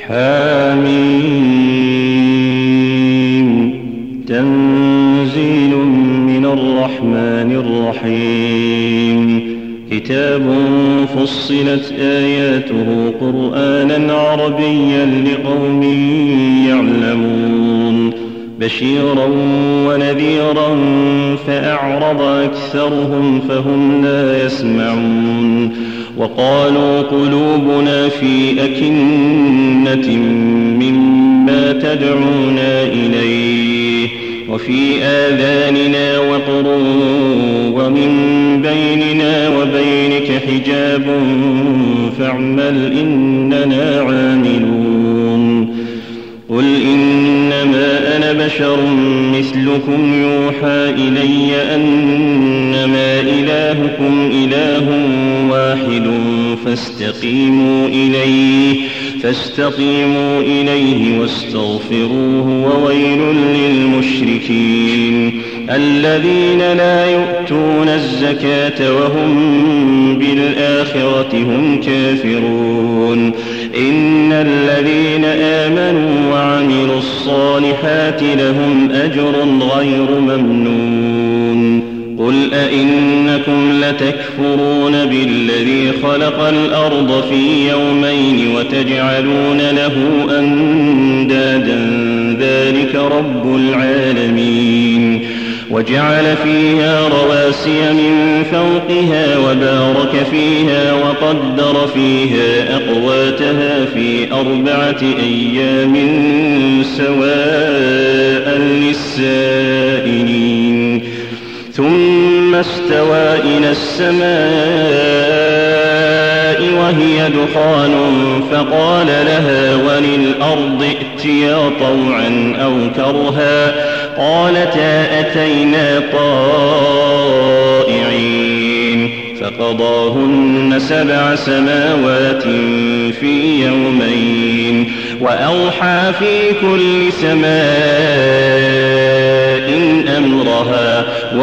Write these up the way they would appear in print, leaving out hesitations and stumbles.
حميم تنزيل من الرحمن الرحيم كتاب فصلت آياته قرآنا عربيا لقوم يعلمون بشيرا ونذيرا فأعرض أكثرهم فهم لا يسمعون وقالوا قلوبنا في أكنة مما تدعونا إليه وفي آذاننا وقر ومن بيننا وبينك حجاب فاعمل إننا عاملون قل إنما أنا بشر مثلكم يوحى إلي أنما إلهكم إله واحد فاستقيموا إليه واستغفروه وويل للمشركين الذين لا يؤتون الزكاة وهم بالآخرة هم كافرون إن الذين آمنوا وعملوا الصالحات لهم أجر غير ممنون قل أئنكم لتكفرون بالذي خلق الأرض في يومين وتجعلون له أندادا ذلك رب العالمين وجعل فيها رواسي من فوقها وبارك فيها وقدر فيها أقواتها في 4 أيام سواء للسائلين ثم استوى إلى السماء وهي دخان فقال لها وللأرض ائتيا طوعا أو كرها قالتا أتينا طائعين فقضاهن 7 سماوات في يومين وأوحى في كل سماء أمرها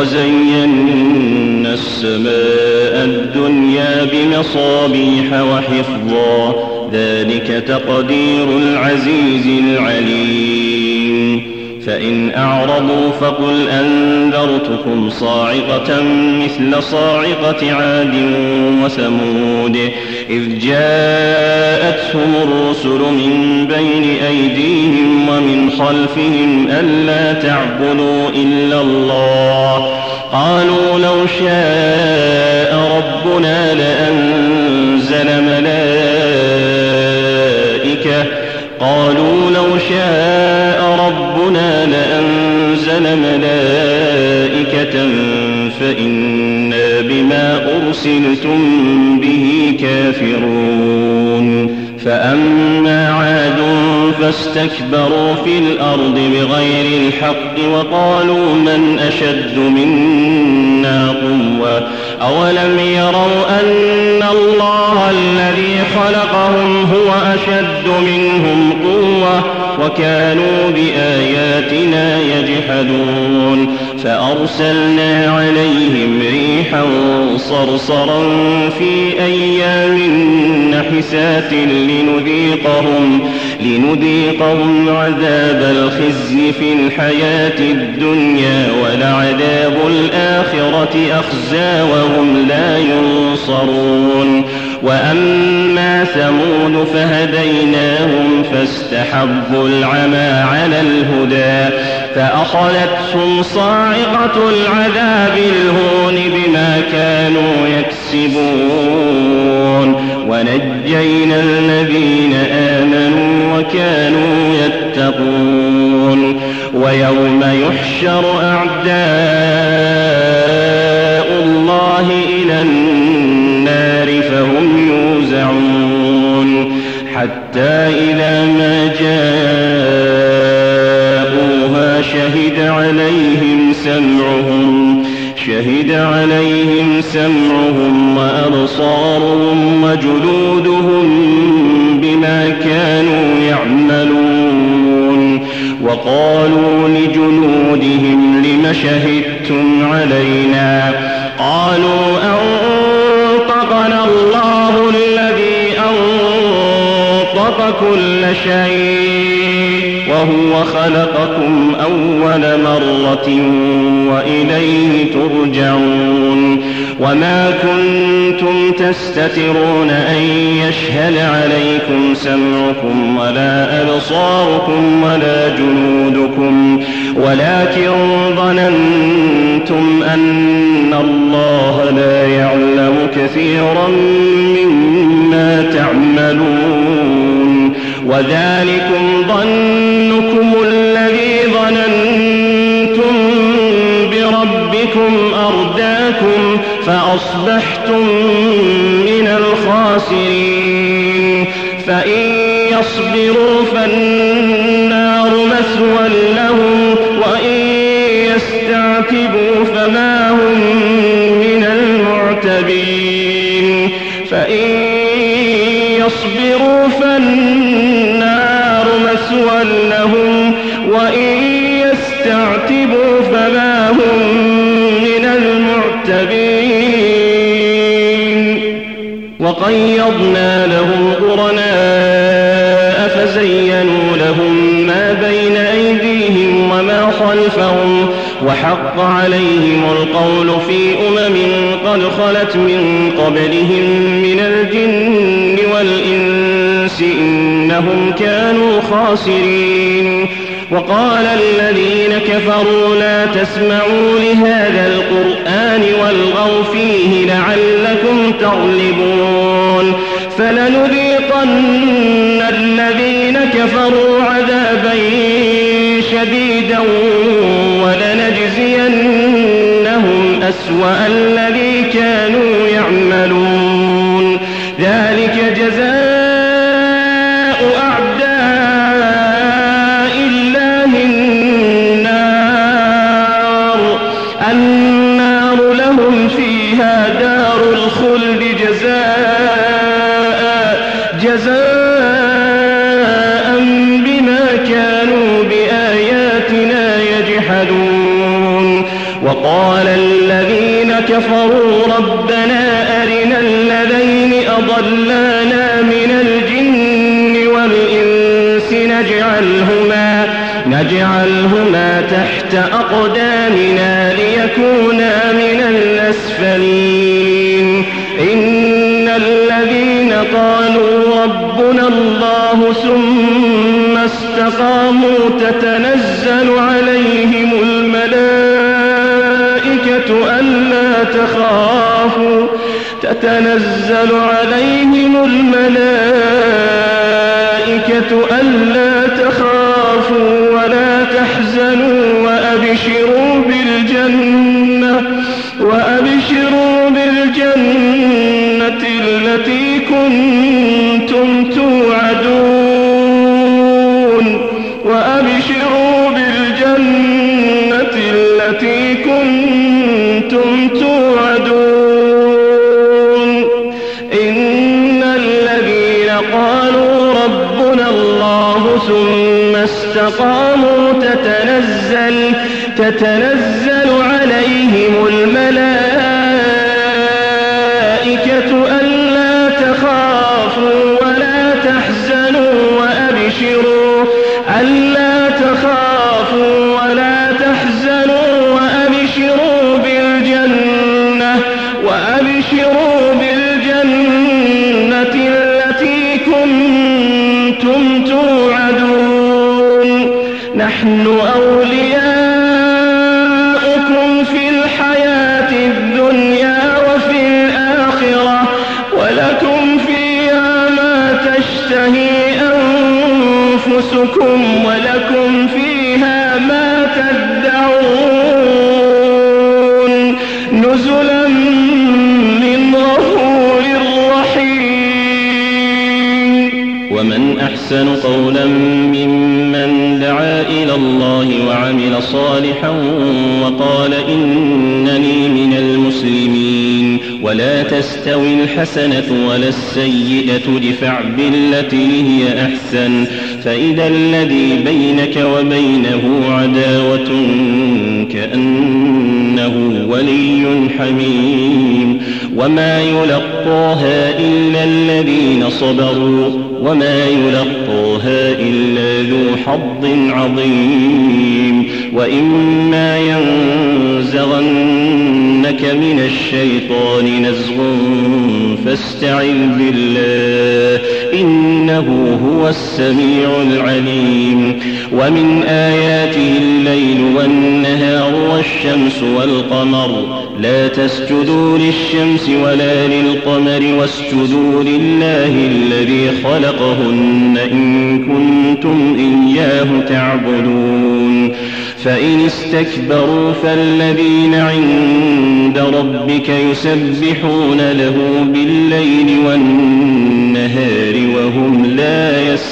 وزينا السماء الدنيا بمصابيح وحفظا ذلك تقدير العزيز العليم فإن أعرضوا فقل أنذرتكم صاعقة مثل صاعقة عاد وثمود إذ جاءتهم الرسل من بين أيديهم ومن خلفهم ألا تعبدوا إلا الله قالوا لو شاء ربنا لأنزل ملائكة فإنا بما أرسلتم به كافرون فأما عاد فاستكبروا في الأرض بغير الحق وقالوا من أشد منا قوة أولم يروا أن الله الذي خلقهم هو أشد منهم قوة وكانوا بآياتنا يجحدون فأرسلنا عليهم ريحا صرصرا في أيام نحسات لنذيقهم عذاب الخزي في الحياة الدنيا ولعذاب الآخرة أخزى وهم لا ينصرون وأما ثمود فهديناهم فاستحبوا العمى على الهدى فأخذتهم صاعقة العذاب الهون بما كانوا يكسبون ونجينا الذين آمنوا وكانوا يتقون ويوم يحشر أعداء الله إلى النار فهم يوزعون حتى إذا ما جاءوها شهد عليهم سمعهم وأبصارهم وجلودهم بما كانوا يعملون وقالوا لجلودهم لم شهدتم علينا قالوا أنطقنا الله الذي أنطق كل شيء وهو خلقكم أول مرة وإليه ترجعون وما كنتم تستترون أن يشهد عليكم سمعكم ولا أبصاركم ولا جلودكم ولكن ظننتم أن الله لا يعلم كثيرا مما تعملون وذلكم ظنكم الذي ظننتم بربكم أرداكم فأصبحتم من الخاسرين فإن يصبروا فالنار مثوى لهم وإن يستعتبوا فما هم من المعتبين فإن يصبروا فالنار مثوى لهم وإن يستعتبوا فما هم من المعتبين وقيضنا لهم قرناء فزينوا لهم ما بين أيديهم وما خلفهم وحق عليهم القول في قد خلت من قبلهم من الجن والإنس إنهم كانوا خاسرين وقال الذين كفروا لا تسمعوا لهذا القرآن والغوا فيه لعلكم تغلبون فلنذيقن الذين كفروا عذابا شديدا ولنجزينهم أسوأ الذي كانوا يعملون ذلك جزاء أعداء الله النار لهم فيها دار الخلد جزاء بما كانوا بآياتنا يجحدون وقال الذين كفروا ربنا أرنا الذين أضلانا من الجن والإنس نجعلهما تحت أقدامنا ليكونا من الأسفلين إن الذين قالوا ربنا الله ثم استقاموا تتنزل عليهم الملائكة ألا تخافوا ولا تحزنوا وأبشروا بالجنة التي كنتم توعدون إن الذين قالوا ربنا الله ثم استقاموا تتنزل عليهم الملائكة ألا تخافوا ولا تحزنوا وأبشروا بالجنة التي كنتم توعدون نحن أولياؤكم في الحياة الدنيا وفي الآخرة ولكم فيها ما تشتهي أنفسكم ولكم فيها ما تدعون نزلا من غفور رحيم ومن أحسن قولا ممن دعا إلى الله وعمل صالحا وقال إنني من المسلمين ولا تستوي الحسنة ولا السيئة ادفع بالتي هي أحسن فإذا الذي بينك وبينه عداوة كأنه ولي حميم وما يلقاها إلا الذين صبروا وما يلقاها إلا ذو حظ عظيم وإما ينزغنك من الشيطان نزغ فاستعذ بالله إنه هو السميع العليم ومن آياته الليل والنهار والشمس والقمر لا تسجدوا للشمس ولا للقمر واسجدوا لله الذي خلقهن إن كنتم إياه تعبدون فإن استكبروا فالذين عند ربك يسبحون له بالليل والنهار وهم لا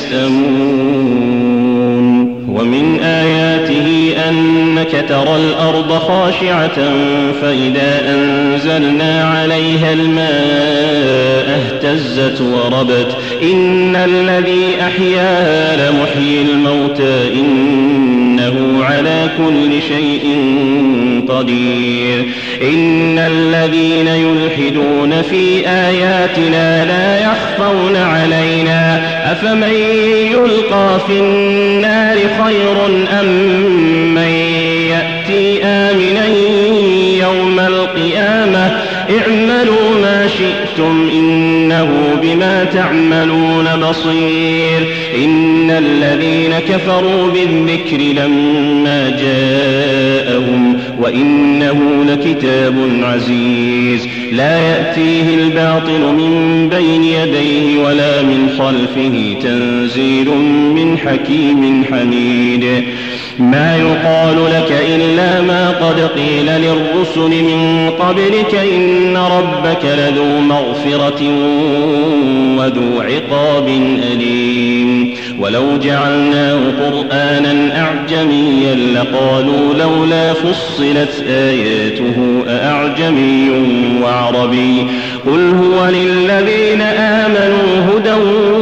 يسأمون ومن آياته أنك ترى الأرض خاشعة فإذا أنزلنا عليها الماء اهتزت وربت إن الذي أحياها لمحيي الموتى إنه على كل شيء قدير إن الذين يلحدون في آياتنا لا يخفون علينا أفمن يلقى في النار خير أم من يأتي آمنا يوم القيامة اعملوا ما شئتم إنه بما تعملون بصير إن الذين كفروا بالذكر لما جاءهم وإنه لكتاب عزيز لا يأتيه الباطل من بين يديه ولا من خلفه تنزيل من حكيم حميد ما يقال لك إلا ما قد قيل للرسل من قبلك إن ربك لذو مغفرة وذو عقاب أليم ولو جعلناه قرآنا أعجميا لقالوا لولا فصلت آياته أأعجمي وعربي قل هو للذين آمنوا هدى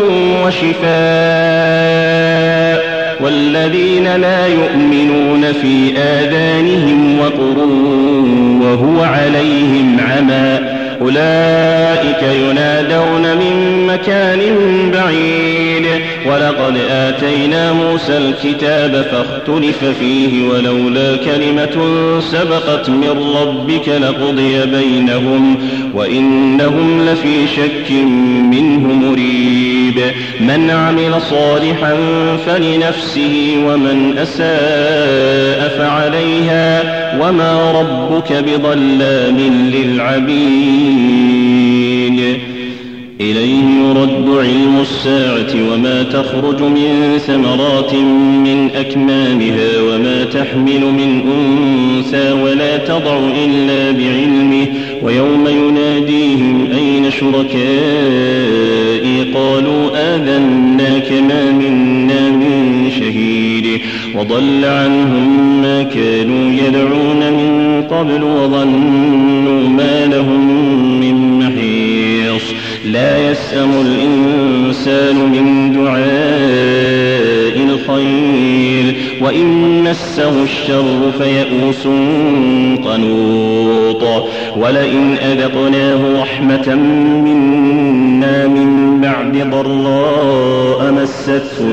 وشفاء والذين لا يؤمنون في آذانهم وقر وهو عليهم عمى أولئك ينادون من مكان بعيد ولقد آتينا موسى الكتاب فاختلف فيه ولولا كلمة سبقت من ربك لقضي بينهم وإنهم لفي شك منه مريب من عمل صالحا فلنفسه ومن أساء فعليها وما ربك بظلام للعبيد إليه يرد علم الساعة وما تخرج من ثمرات من أكمامها وما تحمل من أنثى ولا تضع إلا بعلمه ويوم يناديهم أين شركائي قالوا آذناك ما منا من شهيد وضل عنهم ما كانوا يدعون من قبل وظنوا ما لهم من محيص لا يسأم الإنسان من دعاء الخير وإن مسه الشر فيئوس قنوط ولئن أذقناه رحمة منا من بعد ضراء مسته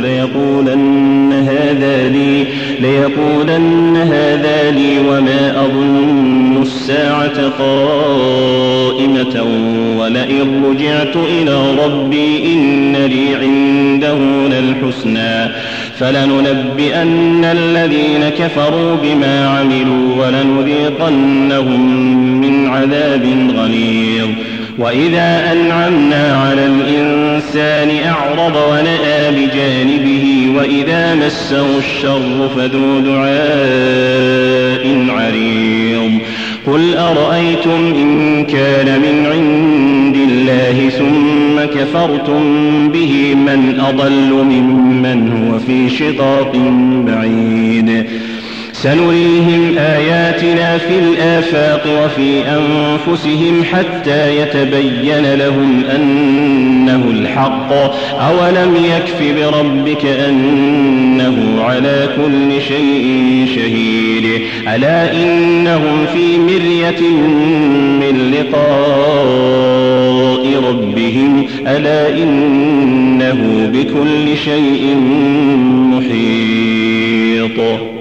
ليقولن هذا لي وما أظن الساعة قائمة ولئن رجعت إلى ربي إن لي عنده للحسنى فلننبئن الذين كفروا بما عملوا ولنذيقنهم من عذاب غليظ وإذا أنعمنا على الإنسان أعرض ونأى بجانبه وإذا مسه الشر فذو دعاء عريض قل أرأيتم إن كان من عند الله ثم كفرتم به من أضل ممن هو في شقاق بعيد سنريهم آياتنا في الآفاق وفي أنفسهم حتى يتبين لهم أنه الحق أولم يكف بربك أنه على كل شيء شهيد ألا إنهم في مرية من لقاء ربهم ألا إنه بكل شيء محيط